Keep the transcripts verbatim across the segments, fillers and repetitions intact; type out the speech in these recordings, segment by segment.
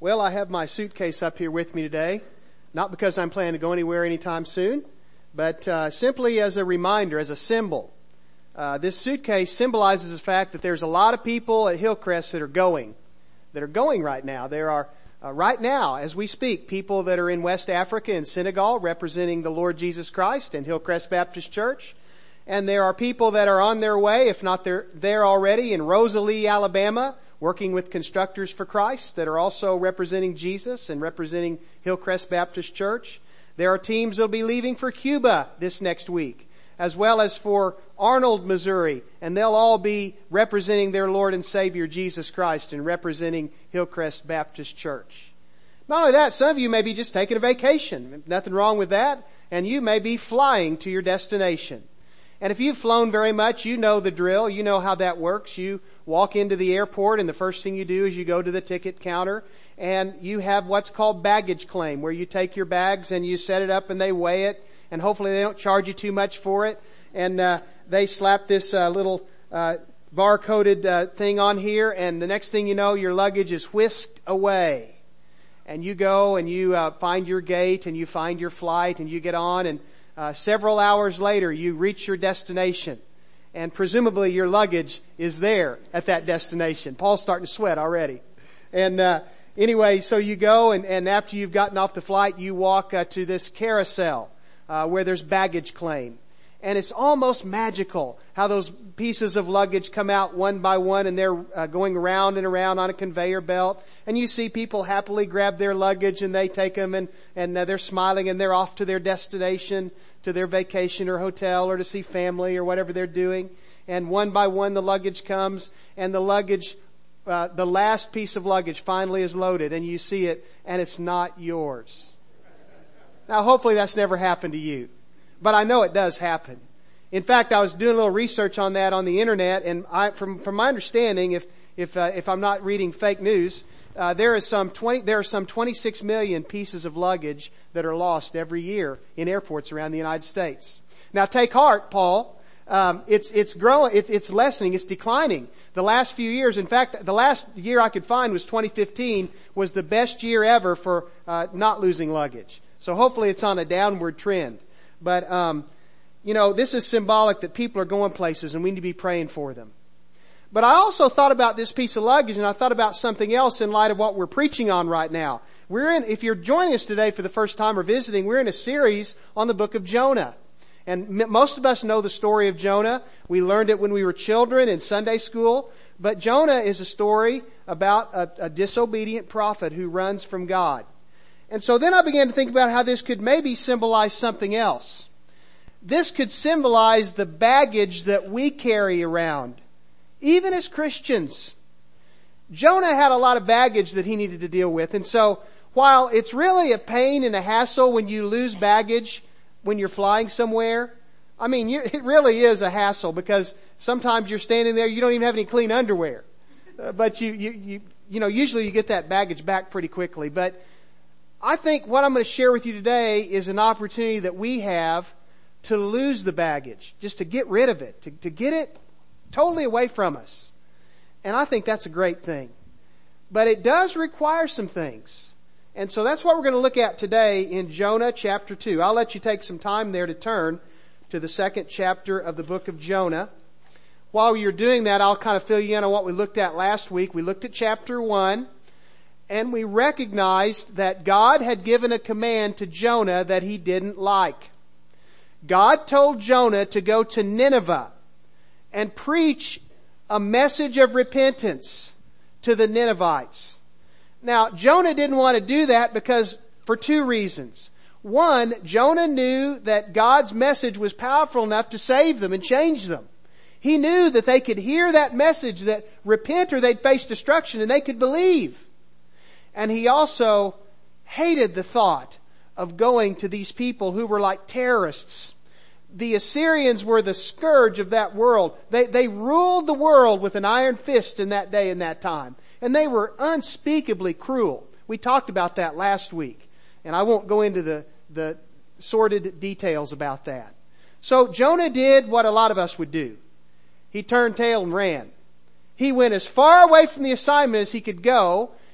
Well, I have my suitcase up here with me today, not because I'm planning to go anywhere anytime soon, but uh, simply as a reminder, as a symbol. Uh, this suitcase symbolizes the fact that there's a lot of people at Hillcrest that are going, that are going right now. There are, uh, right now, as we speak, people that are in West Africa in Senegal representing the Lord Jesus Christ and Hillcrest Baptist Church. And there are people that are on their way, if not they're there already, in Rosalie, Alabama, working with Constructors for Christ that are also representing Jesus and representing Hillcrest Baptist Church. There are teams that will be leaving for Cuba this next week, as well as for Arnold, Missouri, and they'll all be representing their Lord and Savior Jesus Christ and representing Hillcrest Baptist Church. Not only that, some of you may be just taking a vacation. Nothing wrong with that. And you may be flying to your destination. And if you've flown very much, you know the drill. You know how that works. You walk into the airport and the first thing you do is you go to the ticket counter and you have what's called baggage claim, where you take your bags and you set it up and they weigh it, and hopefully they don't charge you too much for it. And uh, they slap this uh, little uh, bar-coded uh, thing on here, and the next thing you know, your luggage is whisked away. And you go and you uh, find your gate and you find your flight and you get on, and Uh, several hours later, you reach your destination, and presumably your luggage is there at that destination. Paul's starting to sweat already. And uh, anyway, so you go, and, and after you've gotten off the flight, you walk uh, to this carousel uh, where there's baggage claim. And it's almost magical how those pieces of luggage come out one by one, and they're uh, going around and around on a conveyor belt. And you see people happily grab their luggage and they take them, and, and uh, they're smiling and they're off to their destination, to their vacation or hotel or to see family or whatever they're doing. And one by one the luggage comes, and the luggage, uh, the last piece of luggage finally is loaded, and you see it and it's not yours. Now hopefully that's never happened to you. But I know it does happen. In fact, I was doing a little research on that on the internet, and I, from from my understanding, if if uh, if I'm not reading fake news, uh, there is some twenty there are some twenty-six million pieces of luggage that are lost every year in airports around the United States. Now, take heart, Paul. Um, it's it's growing. It's it's lessening. It's declining. The last few years, in fact, the last year I could find was twenty fifteen, was the best year ever for uh, not losing luggage. So hopefully, it's on a downward trend. But, um, you know, this is symbolic that people are going places and we need to be praying for them. But I also thought about this piece of luggage, and I thought about something else in light of what we're preaching on right now. We're in, if you're joining us today for the first time or visiting, we're in a series on the book of Jonah. And most of us know the story of Jonah. We learned it when we were children in Sunday school. But Jonah is a story about a, a disobedient prophet who runs from God. And so then I began to think about how this could maybe symbolize something else. This could symbolize the baggage that we carry around, even as Christians. Jonah had a lot of baggage that he needed to deal with. And so while it's really a pain and a hassle when you lose baggage when you're flying somewhere, I mean, you, it really is a hassle, because sometimes you're standing there, you don't even have any clean underwear. Uh, but you, you, you, you know, usually you get that baggage back pretty quickly. But I think what I'm going to share with you today is an opportunity that we have to lose the baggage, just to get rid of it, to, to get it totally away from us. And I think that's a great thing. But it does require some things. And so that's what we're going to look at today in Jonah chapter two. I'll let you take some time there to turn to the second chapter of the book of Jonah. While you're doing that, I'll kind of fill you in on what we looked at last week. We looked at chapter one. And we recognized that God had given a command to Jonah that he didn't like. God told Jonah to go to Nineveh and preach a message of repentance to the Ninevites. Now, Jonah didn't want to do that because for two reasons. One, Jonah knew that God's message was powerful enough to save them and change them. He knew that they could hear that message, that repent or they'd face destruction, and they could believe. And he also hated the thought of going to these people who were like terrorists. The Assyrians were the scourge of that world. They, they ruled the world with an iron fist in that day and that time. And they were unspeakably cruel. We talked about that last week. And I won't go into the, the sordid details about that. So Jonah did what a lot of us would do. He turned tail and ran. He went as far away from the assignment as he could go.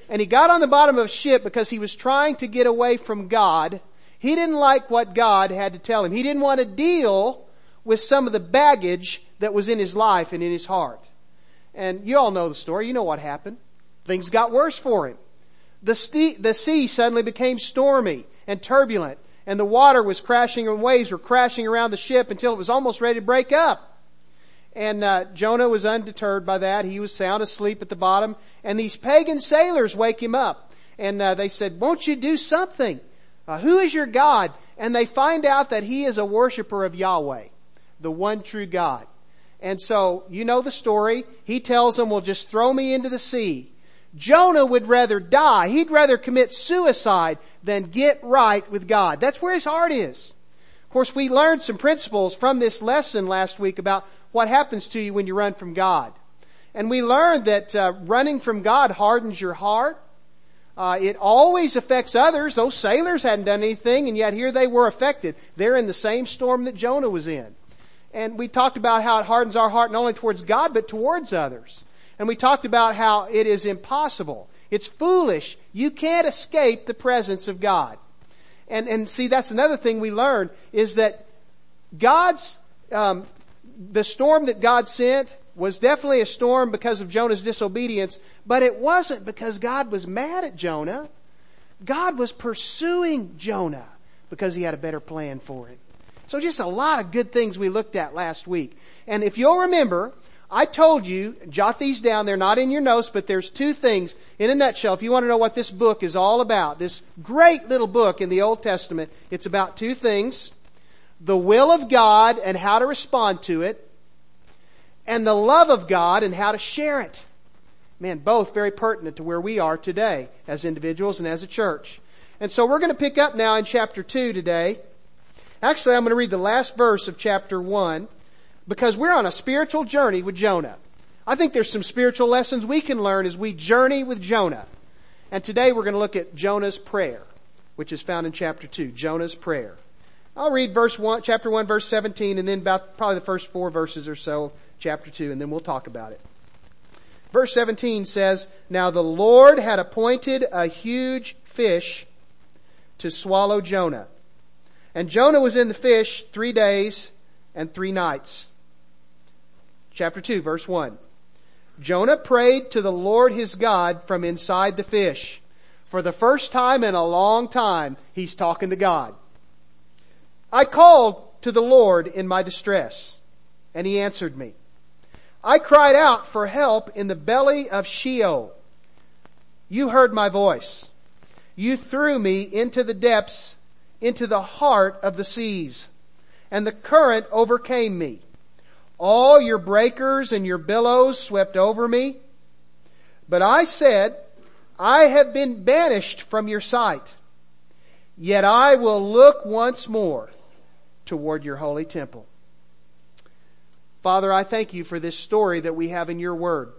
And he got on the bottom of a ship because he was trying to get away from God. He didn't like what God had to tell him. He didn't want to deal with some of the baggage that was in his life and in his heart. And you all know the story. You know what happened. Things got worse for him. The sea, the sea suddenly became stormy and turbulent, and the water was crashing and waves were crashing around the ship until it was almost ready to break up. And uh, Jonah was undeterred by that. He was sound asleep at the bottom, and these pagan sailors wake him up. And uh, they said, won't you do something? Uh, who is your God? And they find out that he is a worshiper of Yahweh, the one true God. And so, you know the story. He tells them, well, just throw me into the sea. Jonah would rather die. He'd rather commit suicide than get right with God. That's where his heart is. Of course, we learned some principles from this lesson last week about what happens to you when you run from God. And we learned that uh, running from God hardens your heart. Uh, it always affects others. Those sailors hadn't done anything, and yet here they were affected. They're in the same storm that Jonah was in. And we talked about how it hardens our heart not only towards God, but towards others. And we talked about how it is impossible. It's foolish. You can't escape the presence of God. And, and see, that's another thing we learned is that God's, um, the storm that God sent was definitely a storm because of Jonah's disobedience, but it wasn't because God was mad at Jonah. God was pursuing Jonah because he had a better plan for him. So just a lot of good things we looked at last week. And if you'll remember, I told you, jot these down, they're not in your notes, but there's two things in a nutshell. If you want to know what this book is all about, this great little book in the Old Testament, it's about two things. The will of God and how to respond to it, and the love of God and how to share it. Man, both very pertinent to where we are today as individuals and as a church. And so we're going to pick up now in chapter two today. Actually, I'm going to read the last verse of chapter one because we're on a spiritual journey with Jonah. I think there's some spiritual lessons we can learn as we journey with Jonah. And today we're going to look at Jonah's prayer, which is found in chapter two, Jonah's prayer. I'll read verse one, chapter one, verse seventeen, and then about probably the first four verses or so, chapter two, and then we'll talk about it. Verse seventeen says, now the Lord had appointed a huge fish to swallow Jonah. And Jonah was in the fish three days and three nights. Chapter two, verse one. Jonah prayed to the Lord his God from inside the fish. For the first time in a long time, he's talking to God. I called to the Lord in my distress, and he answered me. I cried out for help in the belly of Sheol. You heard my voice. You threw me into the depths, into the heart of the seas, and the current overcame me. All your breakers and your billows swept over me. But I said, I have been banished from your sight. Yet I will look once more toward your holy temple. Father, I thank you for this story that we have in your word.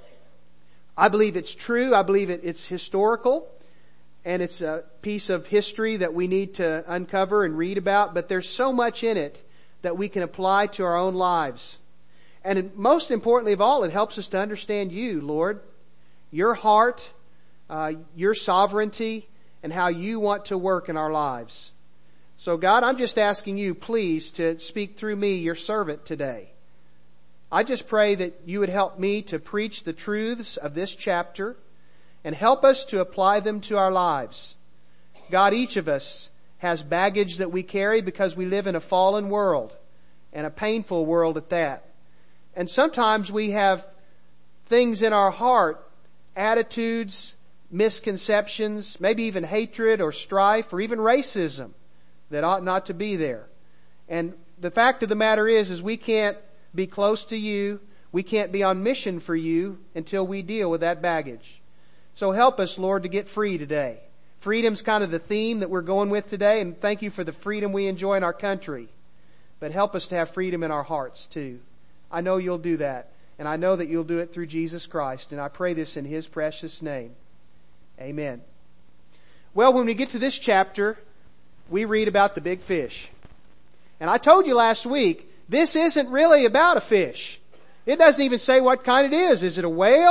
I believe it's true. I believe it, it's historical. And it's a piece of history that we need to uncover and read about. But there's so much in it that we can apply to our own lives. And most importantly of all, it helps us to understand you, Lord. Your heart, uh, your sovereignty, and how you want to work in our lives. So God, I'm just asking you, please, to speak through me, your servant, today. I just pray that you would help me to preach the truths of this chapter and help us to apply them to our lives. God, each of us has baggage that we carry because we live in a fallen world and a painful world at that. And sometimes we have things in our heart, attitudes, misconceptions, maybe even hatred or strife or even racism that ought not to be there. And the fact of the matter is, is we can't be close to you. We can't be on mission for you until we deal with that baggage. So help us, Lord, to get free today. Freedom's kind of the theme that we're going with today, and thank you for the freedom we enjoy in our country. But help us to have freedom in our hearts too. I know you'll do that, and I know that you'll do it through Jesus Christ, and I pray this in His precious name. Amen. Well, when we get to this chapter, we read about the big fish. And I told you last week, this isn't really about a fish. It doesn't even say what kind it is. Is it a whale?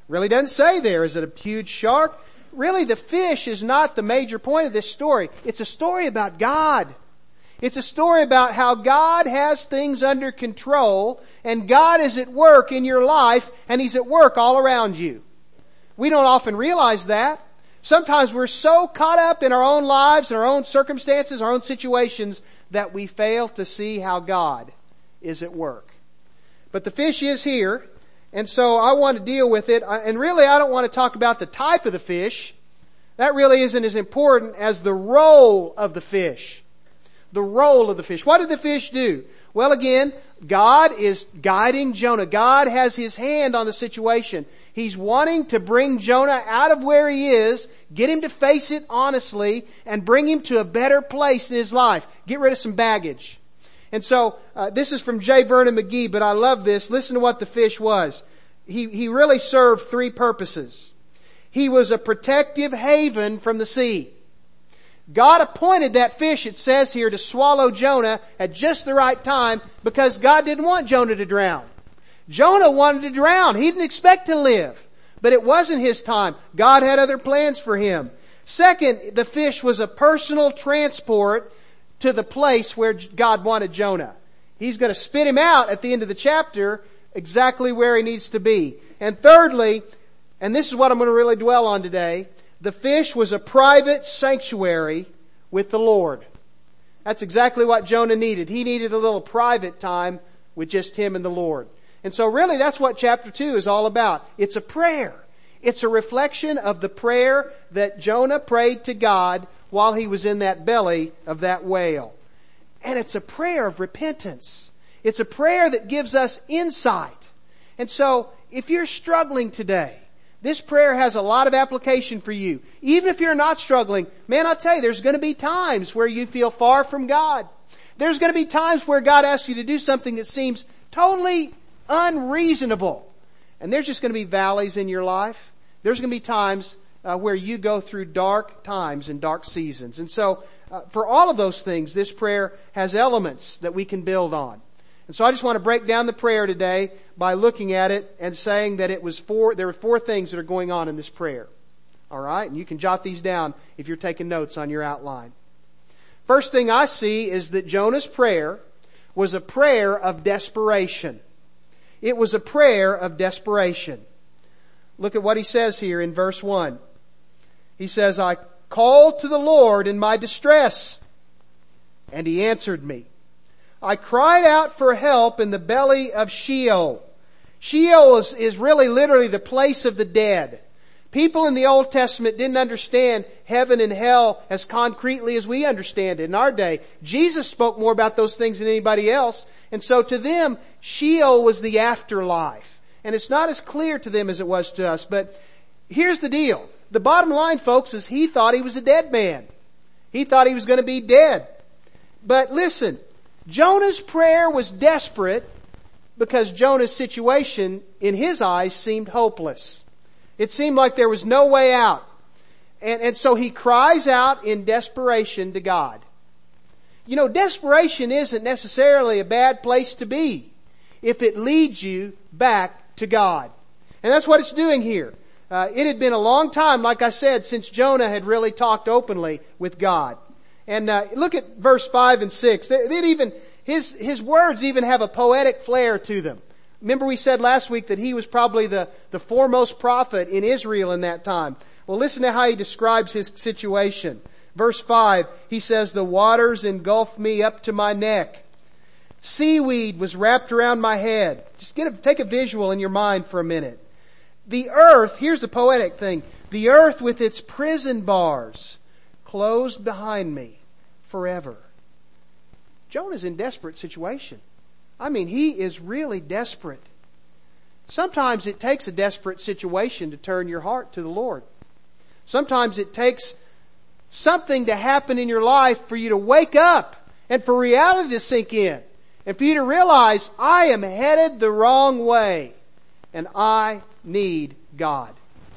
Really doesn't say there. Is it a huge shark? Really, the fish is not the major point of this story. It's a story about God. It's a story about how God has things under control and God is at work in your life and He's at work all around you. We don't often realize that. Sometimes we're so caught up in our own lives and our own circumstances, our own situations, that we fail to see how God is at work. But the fish is here, and so I want to deal with it. And really, I don't want to talk about the type of the fish. That really isn't as important as the role of the fish. The role of the fish. What did the fish do? Well, again, God is guiding Jonah. God has His hand on the situation. He's wanting to bring Jonah out of where he is, get him to face it honestly, and bring him to a better place in his life. Get rid of some baggage. And so, uh, this is from J. Vernon McGee, but I love this. Listen to what the fish was. He, he really served three purposes. He was a protective haven from the sea. God appointed that fish, it says here, to swallow Jonah at just the right time because God didn't want Jonah to drown. Jonah wanted to drown. He didn't expect to live. But it wasn't his time. God had other plans for him. Second, the fish was a personal transport to the place where God wanted Jonah. He's going to spit him out at the end of the chapter exactly where he needs to be. And thirdly, and this is what I'm going to really dwell on today, the fish was a private sanctuary with the Lord. That's exactly what Jonah needed. He needed a little private time with just him and the Lord. And so really that's what chapter two is all about. It's a prayer. It's a reflection of the prayer that Jonah prayed to God while he was in that belly of that whale. And it's a prayer of repentance. It's a prayer that gives us insight. And so if you're struggling today, this prayer has a lot of application for you. Even if you're not struggling, man, I'll tell you, there's going to be times where you feel far from God. There's going to be times where God asks you to do something that seems totally unreasonable. And there's just going to be valleys in your life. There's going to be times uh, where you go through dark times and dark seasons. And so uh, for all of those things, this prayer has elements that we can build on. And so I just want to break down the prayer today by looking at it and saying that it was four, there were four things that are going on in this prayer. All right? And you can jot these down if you're taking notes on your outline. First thing I see is that Jonah's prayer was a prayer of desperation. It was a prayer of desperation. Look at what he says here in verse one. He says, I called to the Lord in my distress, and He answered me. I cried out for help in the belly of Sheol. Sheol is, is really literally the place of the dead. People in the Old Testament didn't understand heaven and hell as concretely as we understand it in our day. Jesus spoke more about those things than anybody else. And so to them, Sheol was the afterlife. And it's not as clear to them as it was to us. But here's the deal. The bottom line, folks, is he thought he was a dead man. He thought he was going to be dead. But listen, Jonah's prayer was desperate because Jonah's situation in his eyes seemed hopeless. It seemed like there was no way out. And, and so he cries out in desperation to God. You know, desperation isn't necessarily a bad place to be if it leads you back to God. And that's what it's doing here. Uh, it had been a long time, like I said, since Jonah had really talked openly with God. And uh, look at verse five and six. They, they'd even his his words even have a poetic flair to them. Remember we said last week that he was probably the, the foremost prophet in Israel in that time. Well, listen to how he describes his situation. Verse five, he says, the waters engulfed me up to my neck. Seaweed was wrapped around my head. Just get a, take a visual in your mind for a minute. The earth, here's the poetic thing, the earth with its prison bars closed behind me forever. Jonah's in a desperate situation. I mean, he is really desperate. Sometimes it takes a desperate situation to turn your heart to the Lord. Sometimes it takes something to happen in your life for you to wake up and for reality to sink in and for you to realize, I am headed the wrong way and I need God.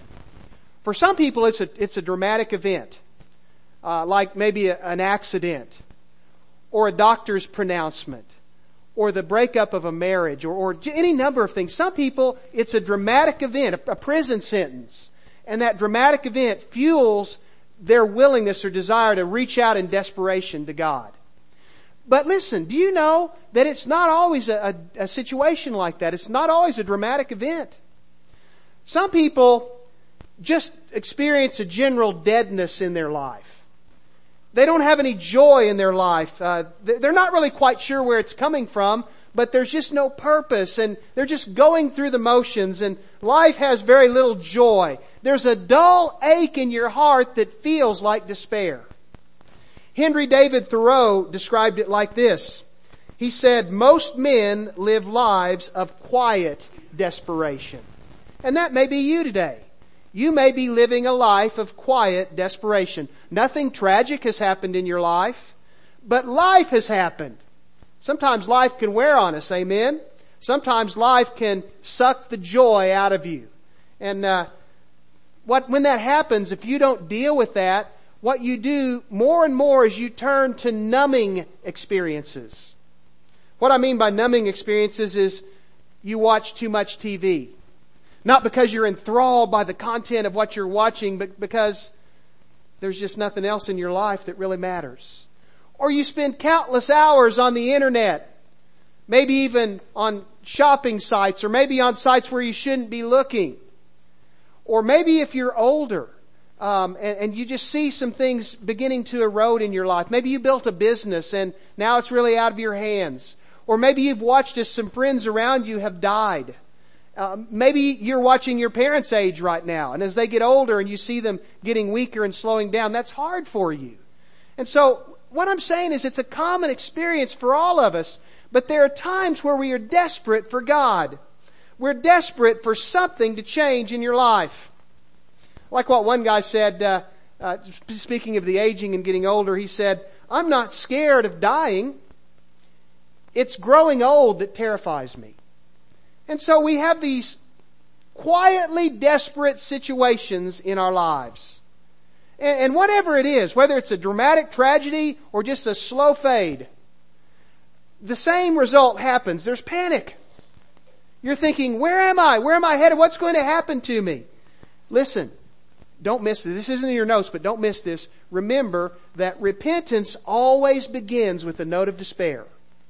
For some people, it's a, it's a dramatic event, uh, like maybe a, an accident or a doctor's pronouncement or the breakup of a marriage, or, or any number of things. Some people, it's a dramatic event, a, a prison sentence. And that dramatic event fuels their willingness or desire to reach out in desperation to God. But listen, do you know that it's not always a, a, a situation like that? It's not always a dramatic event. Some people just experience a general deadness in their life. They don't have any joy in their life. Uh, they're not really quite sure where it's coming from, but there's just no purpose, and they're just going through the motions, and life has very little joy. There's a dull ache in your heart that feels like despair. Henry David Thoreau described it like this. He said, most men live lives of quiet desperation. And that may be you today. You may be living a life of quiet desperation. Nothing tragic has happened in your life, but life has happened. Sometimes life can wear on us, amen? Sometimes life can suck the joy out of you. And uh, what when that happens, if you don't deal with that, what you do more and more is you turn to numbing experiences. What I mean by numbing experiences is you watch too much T V. Not because you're enthralled by the content of what you're watching, but because there's just nothing else in your life that really matters. Or you spend countless hours on the internet, maybe even on shopping sites, or maybe on sites where you shouldn't be looking. Or maybe if you're older, um, and, and you just see some things beginning to erode in your life. Maybe you built a business and now it's really out of your hands. Or maybe you've watched as some friends around you have died. Uh, maybe you're watching your parents age right now, and as they get older and you see them getting weaker and slowing down, that's hard for you. And so what I'm saying is it's a common experience for all of us, but there are times where we are desperate for God. We're desperate for something to change in your life. Like what one guy said, uh, uh, speaking of the aging and getting older, he said, I'm not scared of dying. It's growing old that terrifies me. And so we have these quietly desperate situations in our lives. And, and whatever it is, whether it's a dramatic tragedy or just a slow fade, the same result happens. There's panic. You're thinking, where am I? Where am I headed? What's going to happen to me? Listen, don't miss this. This isn't in your notes, but don't miss this. Remember that repentance always begins with a note of despair.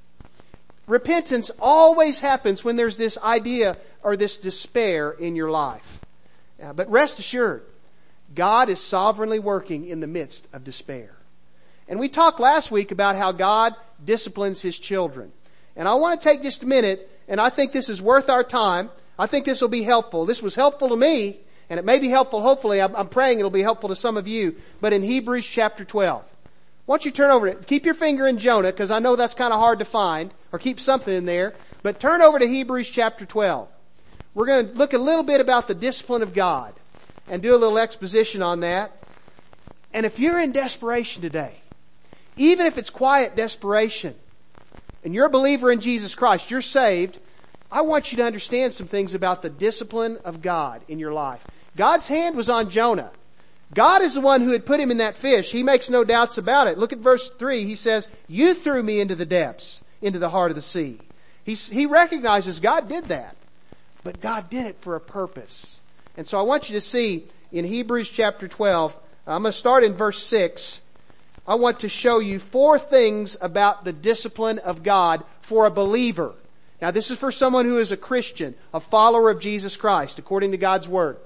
Repentance always happens when there's this idea or this despair in your life. Uh, but rest assured, God is sovereignly working in the midst of despair. And we talked last week about how God disciplines His children. And I want to take just a minute, and I think this is worth our time. I think this will be helpful. This was helpful to me, and it may be helpful, hopefully. I'm, I'm praying it'll be helpful to some of you. But in Hebrews chapter twelve. Why don't you turn over to it? Keep your finger in Jonah, because I know that's kind of hard to find, or keep something in there. But turn over to Hebrews chapter twelve. We're going to look a little bit about the discipline of God and do a little exposition on that. And if you're in desperation today, even if it's quiet desperation, and you're a believer in Jesus Christ, you're saved, I want you to understand some things about the discipline of God in your life. God's hand was on Jonah. God is the one who had put him in that fish. He makes no doubts about it. Look at verse three. He says, you threw me into the depths, into the heart of the sea. He, he recognizes God did that. But God did it for a purpose. And so I want you to see in Hebrews chapter twelve, I'm going to start in verse six. I want to show you four things about the discipline of God for a believer. Now this is for someone who is a Christian, a follower of Jesus Christ, according to God's Word.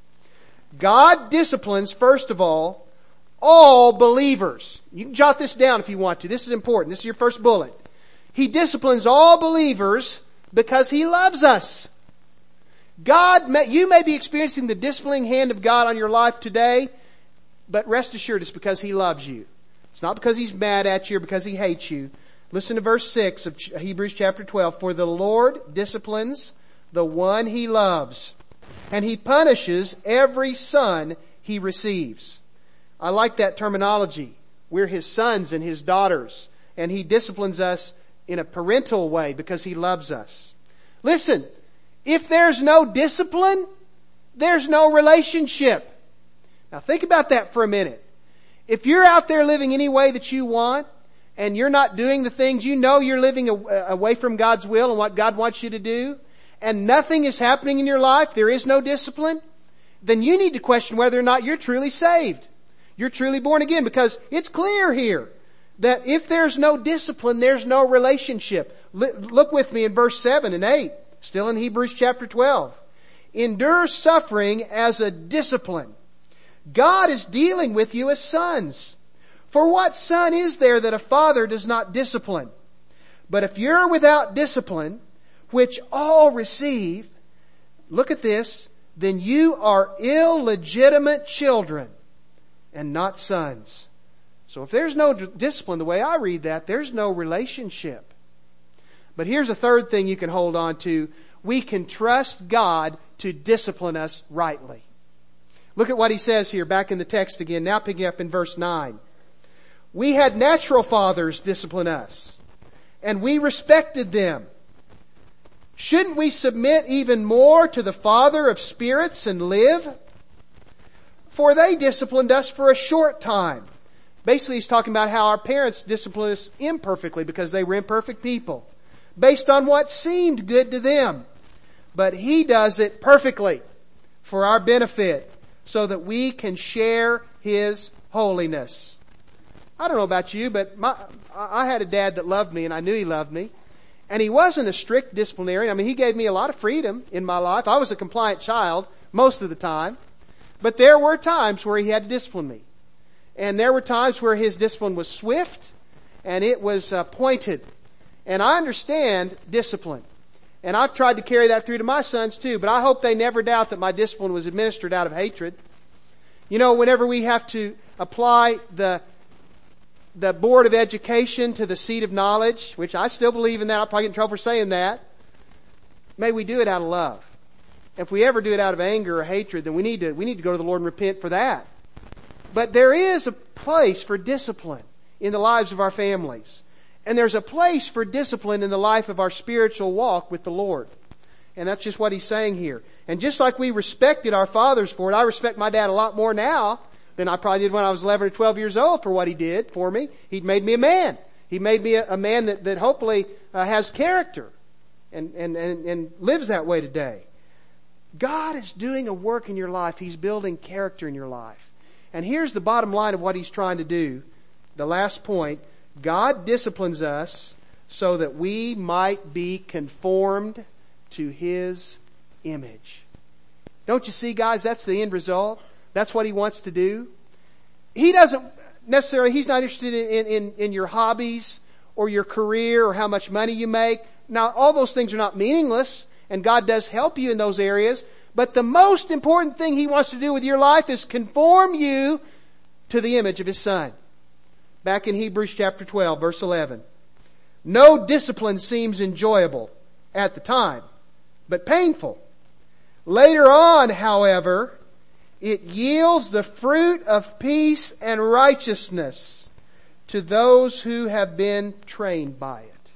God disciplines, first of all, all believers. You can jot this down if you want to. This is important. This is your first bullet. He disciplines all believers because He loves us. God, may, you may be experiencing the disciplining hand of God on your life today, but rest assured it's because He loves you. It's not because He's mad at you or because He hates you. Listen to verse six of Hebrews chapter twelve. For the Lord disciplines the one He loves, and He punishes every son He receives. I like that terminology. We're His sons and His daughters, and He disciplines us in a parental way because He loves us. Listen, if there's no discipline, there's no relationship. Now think about that for a minute. If you're out there living any way that you want, and you're not doing the things, you know you're living away from God's will and what God wants you to do, and nothing is happening in your life, there is no discipline, then you need to question whether or not you're truly saved. You're truly born again, because it's clear here that if there's no discipline, there's no relationship. Look with me in verse seven and eight, still in Hebrews chapter twelve. Endure suffering as a discipline. God is dealing with you as sons. For what son is there that a father does not discipline? But if you're without discipline, which all receive, look at this, then you are illegitimate children and not sons. So if there's no discipline, the way I read that, there's no relationship. But here's a third thing you can hold on to. We can trust God to discipline us rightly. Look at what he says here back in the text again, now picking up in verse nine. We had natural fathers discipline us, and we respected them. Shouldn't we submit even more to the Father of spirits and live? For they disciplined us for a short time. Basically, he's talking about how our parents disciplined us imperfectly because they were imperfect people, based on what seemed good to them. But He does it perfectly for our benefit, so that we can share His holiness. I don't know about you, but my, I had a dad that loved me, and I knew he loved me. And he wasn't a strict disciplinarian. I mean, he gave me a lot of freedom in my life. I was a compliant child most of the time. But there were times where he had to discipline me. And there were times where his discipline was swift and it was uh, pointed. And I understand discipline. And I've tried to carry that through to my sons too. But I hope they never doubt that my discipline was administered out of hatred. You know, whenever we have to apply the the Board of Education to the seat of knowledge, which I still believe in that. I'll probably get in trouble for saying that. May we do it out of love. If we ever do it out of anger or hatred, then we need to, we need to go to the Lord and repent for that. But there is a place for discipline in the lives of our families. And there's a place for discipline in the life of our spiritual walk with the Lord. And that's just what he's saying here. And just like we respected our fathers for it, I respect my dad a lot more now than I probably did when I was eleven or twelve years old for what he did for me. He made me a man. He made me a, a man that, that hopefully uh, has character and, and, and, and lives that way today. God is doing a work in your life. He's building character in your life. And here's the bottom line of what He's trying to do. The last point. God disciplines us so that we might be conformed to His image. Don't you see, guys? That's the end result. That's what He wants to do. He doesn't necessarily, He's not interested in, in, in your hobbies or your career or how much money you make. Now, all those things are not meaningless, and God does help you in those areas. But the most important thing He wants to do with your life is conform you to the image of His Son. Back in Hebrews chapter twelve, verse eleven. No discipline seems enjoyable at the time, but painful. Later on, however, it yields the fruit of peace and righteousness to those who have been trained by it.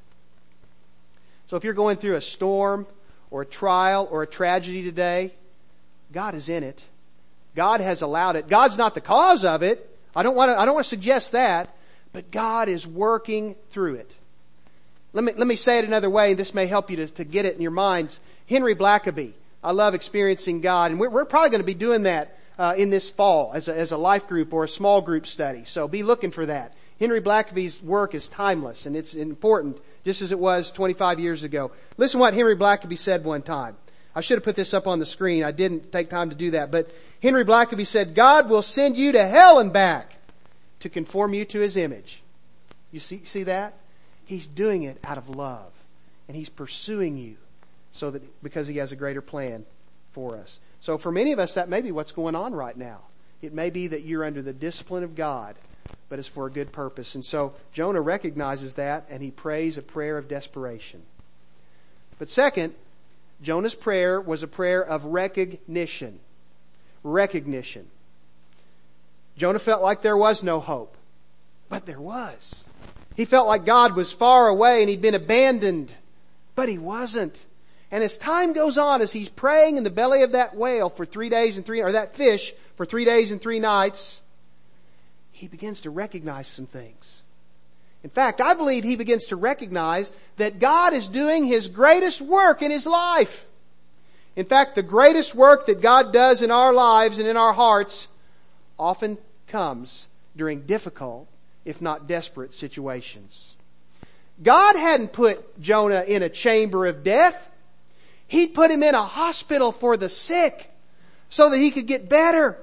So if you're going through a storm or a trial or a tragedy today, God is in it. God has allowed it. God's not the cause of it. I don't want to, I don't want to suggest that, but God is working through it. Let me, let me say it another way. This may help you to, to get it in your minds. Henry Blackaby. I love experiencing God, and we're, we're probably going to be doing that uh, in this fall as a, as a life group or a small group study. So be looking for that. Henry Blackaby's work is timeless, and it's important, just as it was twenty-five years ago. Listen to what Henry Blackaby said one time. I should have put this up on the screen. I didn't take time to do that. But Henry Blackaby said, God will send you to hell and back to conform you to His image. You see, see that? He's doing it out of love. And He's pursuing you so that, because He has a greater plan for us. So for many of us, that may be what's going on right now. It may be that you're under the discipline of God, but it's for a good purpose. And so Jonah recognizes that, and he prays a prayer of desperation. But second, Jonah's prayer was a prayer of recognition. Recognition. Jonah felt like there was no hope, but there was. He felt like God was far away and He'd been abandoned, but He wasn't. And as time goes on, as he's praying in the belly of that whale for three days and three, or that fish for three days and three nights, he begins to recognize some things. In fact, I believe he begins to recognize that God is doing his greatest work in his life. In fact, the greatest work that God does in our lives and in our hearts often comes during difficult, if not desperate, situations. God hadn't put Jonah in a chamber of death. He'd put him in a hospital for the sick so that he could get better.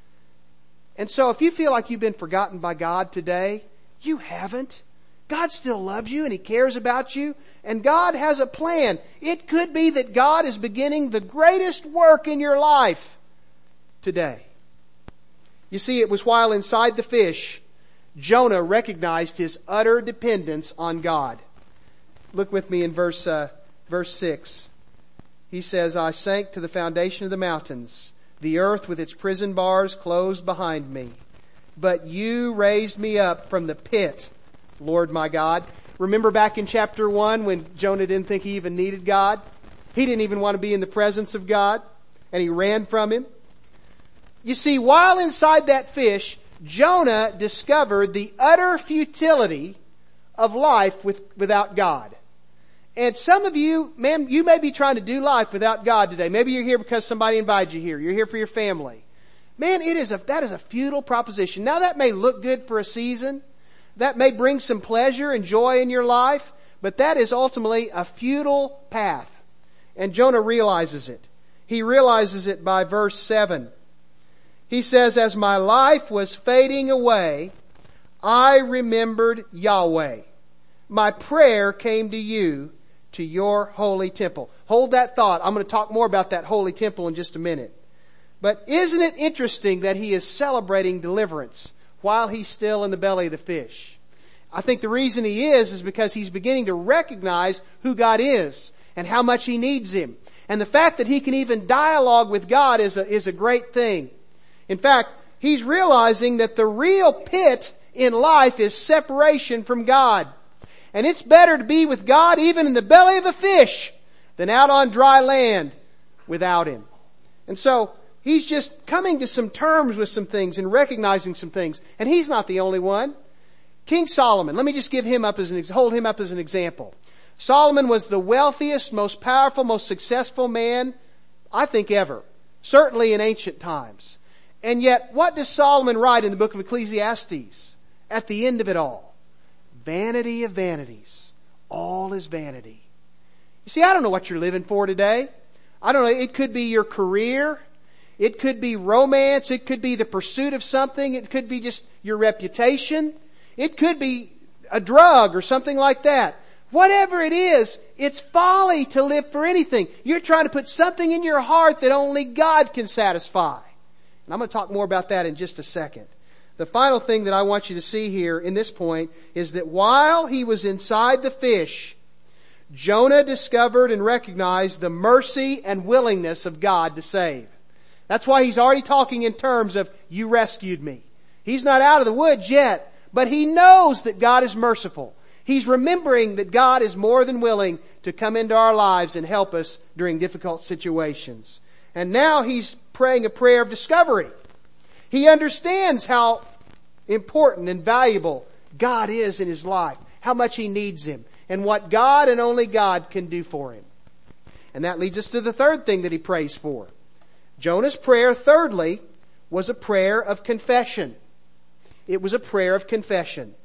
And so if you feel like you've been forgotten by God today, you haven't. God still loves you and He cares about you. And God has a plan. It could be that God is beginning the greatest work in your life today. You see, it was while inside the fish, Jonah recognized his utter dependence on God. Look with me in verse, uh, verse six. He says, I sank to the foundation of the mountains. The earth with its prison bars closed behind me. But you raised me up from the pit, Lord my God. Remember back in chapter one when Jonah didn't think he even needed God? He didn't even want to be in the presence of God, and he ran from Him. You see, while inside that fish, Jonah discovered the utter futility of life with, without God. And some of you, man, you may be trying to do life without God today. Maybe you're here because somebody invited you here. You're here for your family. Man, it is a, that is a futile proposition. Now that may look good for a season. That may bring some pleasure and joy in your life, but that is ultimately a futile path. And Jonah realizes it. He realizes it by verse seven. He says, as my life was fading away, I remembered Yahweh. My prayer came to you, to your holy temple. Hold that thought. I'm going to talk more about that holy temple in just a minute. But isn't it interesting that he is celebrating deliverance while he's still in the belly of the fish? I think the reason he is is because he's beginning to recognize who God is and how much he needs Him. And the fact that he can even dialogue with God is a, is a great thing. In fact, he's realizing that the real pit in life is separation from God. And it's better to be with God even in the belly of a fish than out on dry land without Him. And so he's just coming to some terms with some things and recognizing some things. And he's not the only one. King Solomon, let me just give him up as an, hold him up as an example. Solomon was the wealthiest, most powerful, most successful man, I think, ever. Certainly in ancient times. And yet, what does Solomon write in the book of Ecclesiastes? At the end of it all, vanity of vanities. All is vanity. You see, I don't know what you're living for today. I don't know. It could be your career. It could be romance. It could be the pursuit of something. It could be just your reputation. It could be a drug or something like that. Whatever it is, it's folly to live for anything. You're trying to put something in your heart that only God can satisfy. And I'm going to talk more about that in just a second. The final thing that I want you to see here in this point is that while he was inside the fish, Jonah discovered and recognized the mercy and willingness of God to save. That's why he's already talking in terms of, you rescued me. He's not out of the woods yet, but he knows that God is merciful. He's remembering that God is more than willing to come into our lives and help us during difficult situations. And now he's praying a prayer of discovery. He understands how important and valuable God is in his life, how much he needs Him, and what God and only God can do for him. And that leads us to the third thing that he prays for. Jonah's prayer, thirdly, was a prayer of confession. It was a prayer of confession.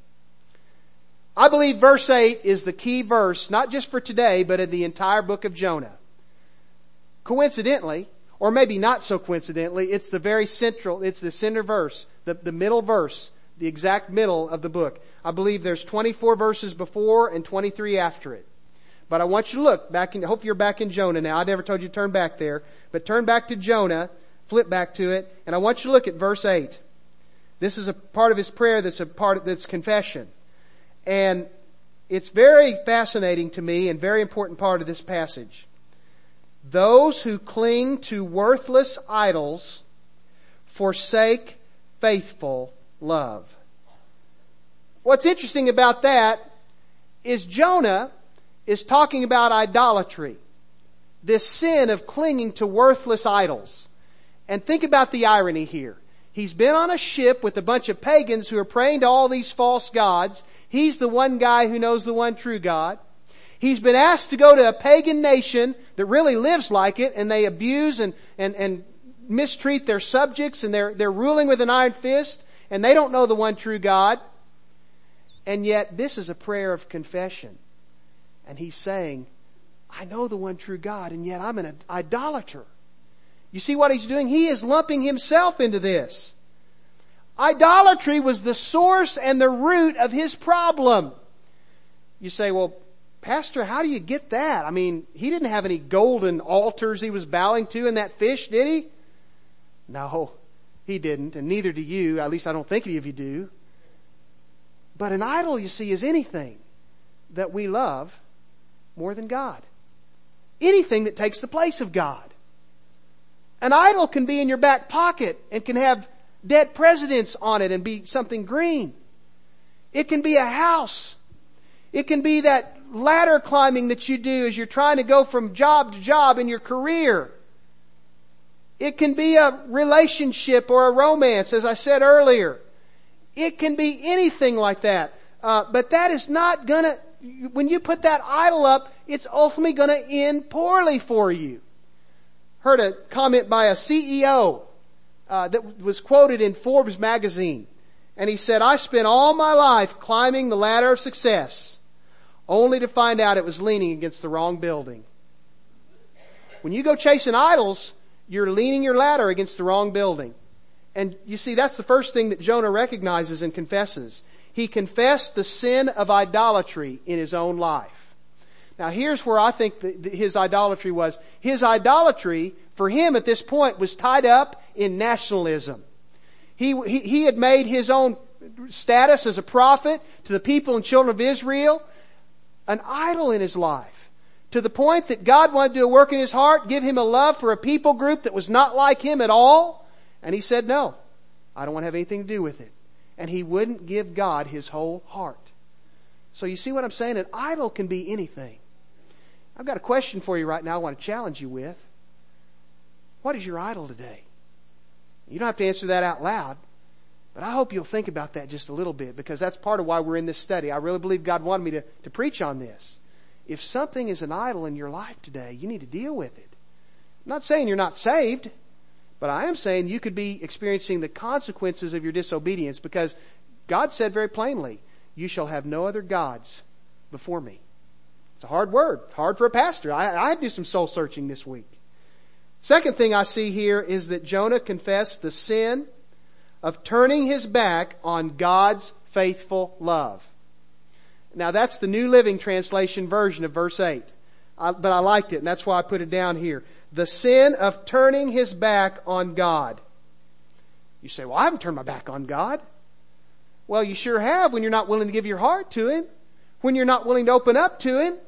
I believe verse eight is the key verse, not just for today, but in the entire book of Jonah. Coincidentally, or maybe not so coincidentally, it's the very central, it's the center verse, the, the middle verse, the exact middle of the book. I believe there's twenty-four verses before and twenty-three after it. But I want you to look back in, I hope you're back in Jonah now. I never told you to turn back there, but turn back to Jonah, flip back to it, and I want you to look at verse eight. This is a part of his prayer that's a part that's confession. And it's very fascinating to me and very important part of this passage. Those who cling to worthless idols forsake faithful love. What's interesting about that is Jonah is talking about idolatry. This sin of clinging to worthless idols. And think about the irony here. He's been on a ship with a bunch of pagans who are praying to all these false gods. He's the one guy who knows the one true God. He's been asked to go to a pagan nation that really lives like it, and they abuse and, and, and mistreat their subjects, and they're, they're ruling with an iron fist, and they don't know the one true God. And yet this is a prayer of confession. And he's saying, I know the one true God, and yet I'm an idolater. You see what he's doing? He is lumping himself into this. Idolatry was the source and the root of his problem. You say, well, Pastor, how do you get that? I mean, he didn't have any golden altars he was bowing to in that fish, did he? No, he didn't, and neither do you. At least I don't think any of you do. But an idol, you see, is anything that we love more than God. Anything that takes the place of God. An idol can be in your back pocket and can have dead presidents on it and be something green. It can be a house. It can be that ladder climbing that you do as you're trying to go from job to job in your career. It can be a relationship or a romance, as I said earlier. It can be anything like that. Uh, but that is not gonna, when you put that idol up, it's ultimately gonna end poorly for you. Heard a comment by a C E O uh, that was quoted in Forbes magazine. And he said, I spent all my life climbing the ladder of success, only to find out it was leaning against the wrong building. When you go chasing idols, you're leaning your ladder against the wrong building. And you see, that's the first thing that Jonah recognizes and confesses. He confessed the sin of idolatry in his own life. Now here's where I think the, the, his idolatry was. His idolatry, for him at this point, was tied up in nationalism. He, he, he had made his own status as a prophet to the people and children of Israel an idol in his life. To the point that God wanted to do a work in his heart, give him a love for a people group that was not like him at all. And he said, no, I don't want to have anything to do with it. And he wouldn't give God his whole heart. So you see what I'm saying? An idol can be anything. I've got a question for you right now I want to challenge you with. What is your idol today? You don't have to answer that out loud, but I hope you'll think about that just a little bit, because that's part of why we're in this study. I really believe God wanted me to, to preach on this. If something is an idol in your life today, you need to deal with it. I'm not saying you're not saved, but I am saying you could be experiencing the consequences of your disobedience, because God said very plainly, you shall have no other gods before me. It's a hard word. Hard for a pastor. I, I had to do some soul searching this week. Second thing I see here is that Jonah confessed the sin of turning his back on God's faithful love. Now that's the New Living Translation version of verse eight. I, but I liked it, and that's why I put it down here. The sin of turning his back on God. You say, well, I haven't turned my back on God. Well, you sure have when you're not willing to give your heart to Him. When you're not willing to open up to Him.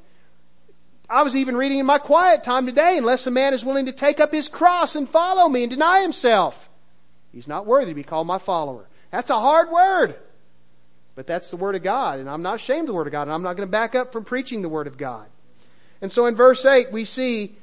I was even reading in my quiet time today, unless a man is willing to take up his cross and follow me and deny himself, he's not worthy to be called my follower. That's a hard word. But that's the Word of God, and I'm not ashamed of the Word of God, and I'm not going to back up from preaching the Word of God. And so in verse eight we see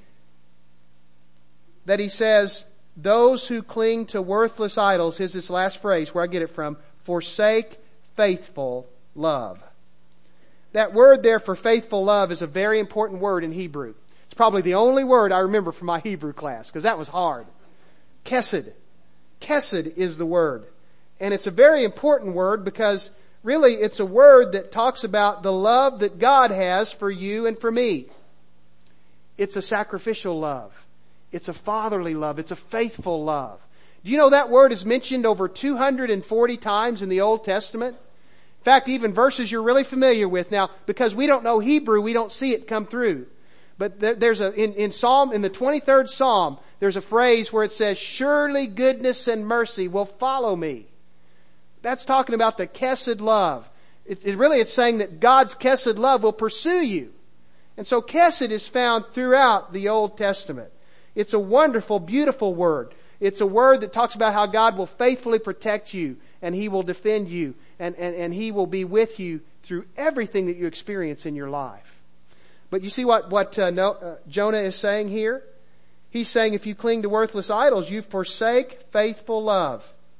that he says, those who cling to worthless idols, here's this last phrase where I get it from, forsake faithful love. That word there for faithful love is a very important word in Hebrew. It's probably the only word I remember from my Hebrew class, because that was hard. Kesed. Kesed is the word. And it's a very important word because really it's a word that talks about the love that God has for you and for me. It's a sacrificial love. It's a fatherly love. It's a faithful love. Do you know that word is mentioned over two hundred forty times in the Old Testament? In fact, even verses you're really familiar with. Now, because we don't know Hebrew, we don't see it come through. But there, there's a, in, in Psalm, in the twenty-third Psalm, there's a phrase where it says, surely goodness and mercy will follow me. That's talking about the Kesed love. It, it really, it's saying that God's Kesed love will pursue you. And so Kesed is found throughout the Old Testament. It's a wonderful, beautiful word. It's a word that talks about how God will faithfully protect you and He will defend you and, and, and He will be with you through everything that you experience in your life. But you see what, what uh, no, uh, Jonah is saying here? He's saying if you cling to worthless idols, you forsake faithful love.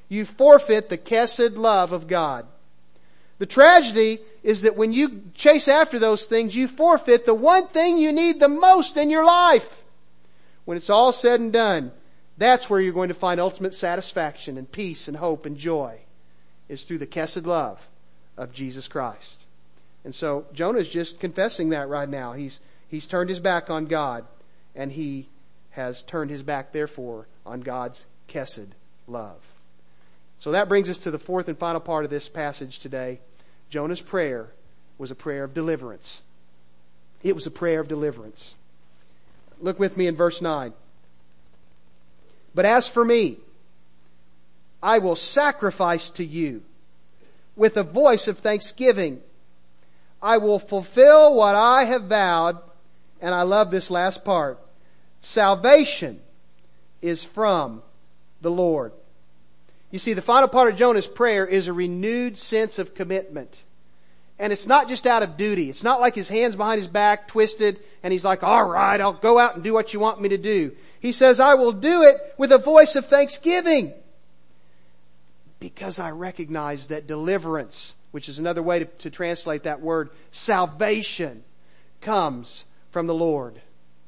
you forfeit the chesed love of God. The tragedy is that when you chase after those things, you forfeit the one thing you need the most in your life. When it's all said and done, that's where you're going to find ultimate satisfaction and peace and hope and joy, is through the chesed love of Jesus Christ. And so Jonah is just confessing that right now. He's, he's turned his back on God, and he has turned his back, therefore, on God's chesed love. So that brings us to the fourth and final part of this passage today. Jonah's prayer was a prayer of deliverance. It was a prayer of deliverance. Look with me in verse nine. But as for me, I will sacrifice to you with a voice of thanksgiving. I will fulfill what I have vowed. And I love this last part. Salvation is from the Lord. You see, the final part of Jonah's prayer is a renewed sense of commitment. And it's not just out of duty. It's not like his hands behind his back, twisted, and he's like, all right, I'll go out and do what you want me to do. He says, I will do it with a voice of thanksgiving. Because I recognize that deliverance, which is another way to, to translate that word, salvation, comes from the Lord.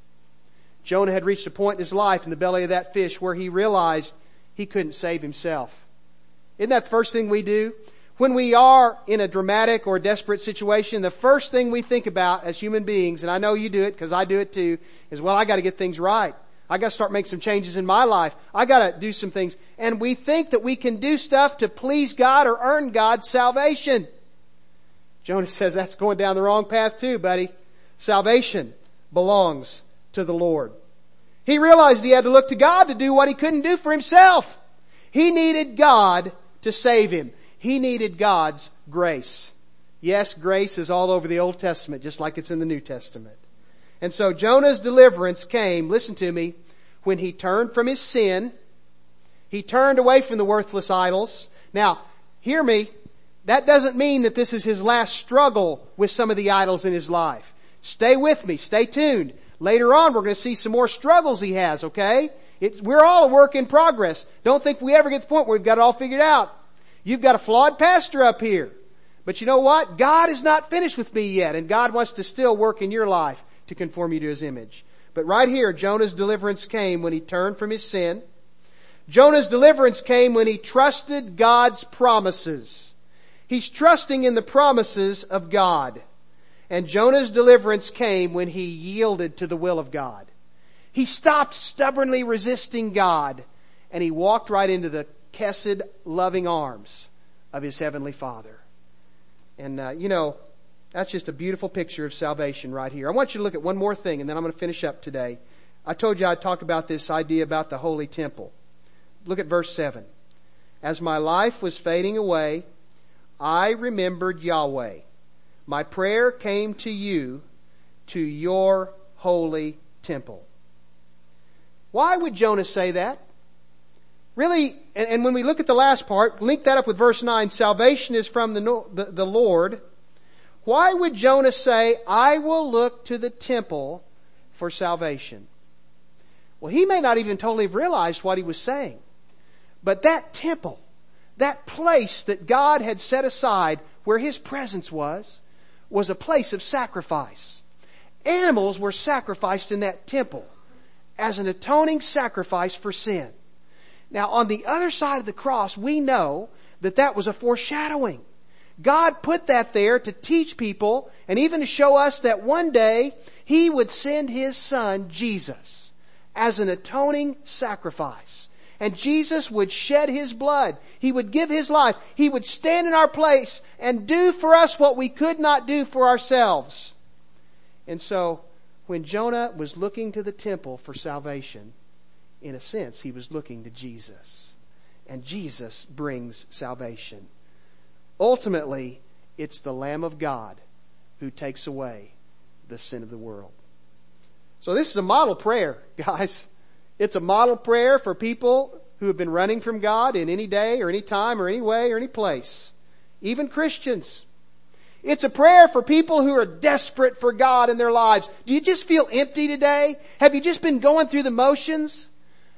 Jonah had reached a point in his life in the belly of that fish where he realized he couldn't save himself. Isn't that the first thing we do? When we are in a dramatic or desperate situation, the first thing we think about as human beings, and I know you do it because I do it too, is, well, I got to get things right. I got to start making some changes in my life. I got to do some things. And we think that we can do stuff to please God or earn God's salvation. Jonah says that's going down the wrong path too, buddy. Salvation belongs to the Lord. He realized he had to look to God to do what he couldn't do for himself. He needed God to save him. He needed God's grace. Yes, grace is all over the Old Testament, just like it's in the New Testament. And so Jonah's deliverance came, listen to me, when he turned from his sin. He turned away from the worthless idols. Now, hear me. That doesn't mean that this is his last struggle with some of the idols in his life. Stay with me. Stay tuned. Later on, we're going to see some more struggles he has, okay? It, we're all a work in progress. Don't think we ever get to the point where we've got it all figured out. You've got a flawed pastor up here. But you know what? God is not finished with me yet, and God wants to still work in your life to conform you to His image. But right here, Jonah's deliverance came when he turned from his sin. Jonah's deliverance came when he trusted God's promises. He's trusting in the promises of God. And Jonah's deliverance came when he yielded to the will of God. He stopped stubbornly resisting God, and he walked right into the chesed loving arms of his heavenly Father. And, uh, you know, that's just a beautiful picture of salvation right here. I want you to look at one more thing, and then I'm going to finish up today. I told you I'd talk about this idea about the holy temple. Look at verse seven. As my life was fading away, I remembered Yahweh. My prayer came to you, to your holy temple. Why would Jonah say that? Really, and, and when we look at the last part, link that up with verse nine, salvation is from the, the, the Lord. Why would Jonah say, I will look to the temple for salvation? Well, he may not even totally have realized what he was saying. But that temple, that place that God had set aside where His presence was, was a place of sacrifice. Animals were sacrificed in that temple as an atoning sacrifice for sin. Now, on the other side of the cross, we know that that was a foreshadowing. God put that there to teach people and even to show us that one day He would send His Son, Jesus, as an atoning sacrifice. And Jesus would shed His blood. He would give His life. He would stand in our place and do for us what we could not do for ourselves. And so, when Jonah was looking to the temple for salvation, in a sense, he was looking to Jesus. And Jesus brings salvation. Ultimately, it's the Lamb of God who takes away the sin of the world. So this is a model prayer, guys. It's a model prayer for people who have been running from God in any day or any time or any way or any place. Even Christians. It's a prayer for people who are desperate for God in their lives. Do you just feel empty today? Have you just been going through the motions?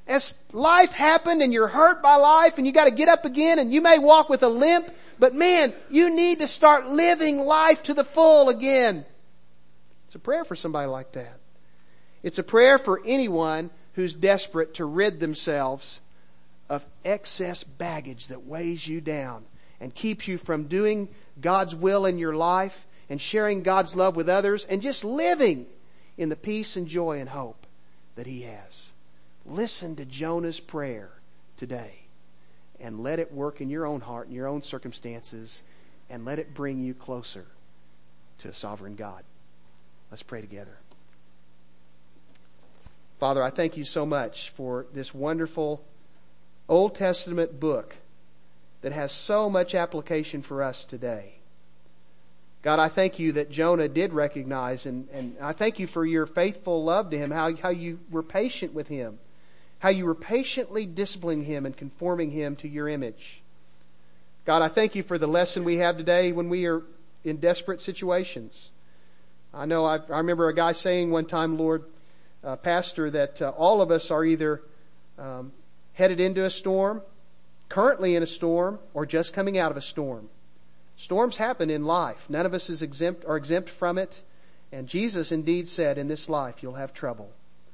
as life happened and you're hurt by life and you got to get up again and you may walk with a limp, but man, you need to start living life to the full again. It's a prayer for somebody like that. It's a prayer for anyone who's desperate to rid themselves of excess baggage that weighs you down and keeps you from doing God's will in your life and sharing God's love with others and just living in the peace and joy and hope that He has. Listen to Jonah's prayer today and let it work in your own heart and your own circumstances and let it bring you closer to a sovereign God. Let's pray together. Father, I thank you so much for this wonderful Old Testament book that has so much application for us today. God, I thank you that Jonah did recognize, and, and I thank you for your faithful love to him, how, how you were patient with him, how you were patiently disciplining him and conforming him to your image. God, I thank you for the lesson we have today when we are in desperate situations. I know I, I remember a guy saying one time, Lord, uh, Pastor, that uh, all of us are either um, headed into a storm, currently in a storm, or just coming out of a storm. Storms happen in life. None of us is exempt, are exempt from it. And Jesus indeed said, in this life you'll have trouble.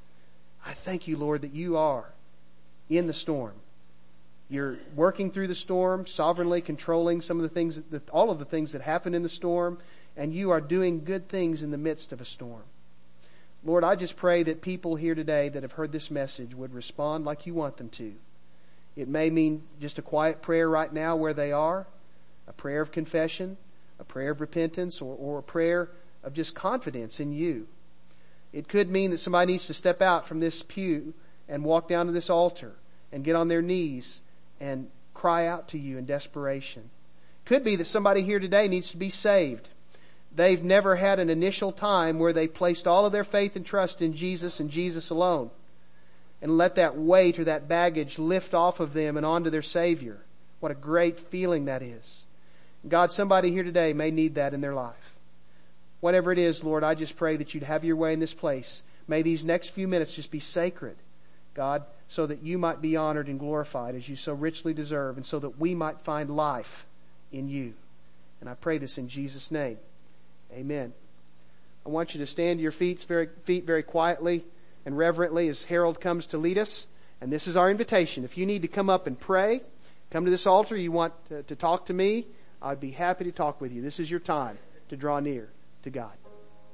I thank you, Lord, that you are in the storm. You're working through the storm, sovereignly controlling some of the things, that, all of the things that happen in the storm, and you are doing good things in the midst of a storm. Lord, I just pray that people here today that have heard this message would respond like you want them to. It may mean just a quiet prayer right now where they are, a prayer of confession, a prayer of repentance, or, or a prayer of just confidence in you. It could mean that somebody needs to step out from this pew and walk down to this altar and get on their knees and cry out to you in desperation. Could be that somebody here today needs to be saved. They've never had an initial time where they placed all of their faith and trust in Jesus and Jesus alone, and let that weight or that baggage lift off of them and onto their Savior. What a great feeling that is. God, somebody here today may need that in their life. Whatever it is, Lord, I just pray that you'd have your way in this place. May these next few minutes just be sacred, God, so that you might be honored and glorified as you so richly deserve, and so that we might find life in you. And I pray this in Jesus' name. Amen. I want you to stand to your feet very, feet very quietly and reverently as Harold comes to lead us. And this is our invitation. If you need to come up and pray, come to this altar, you want to, to talk to me, I'd be happy to talk with you. This is your time to draw near to God.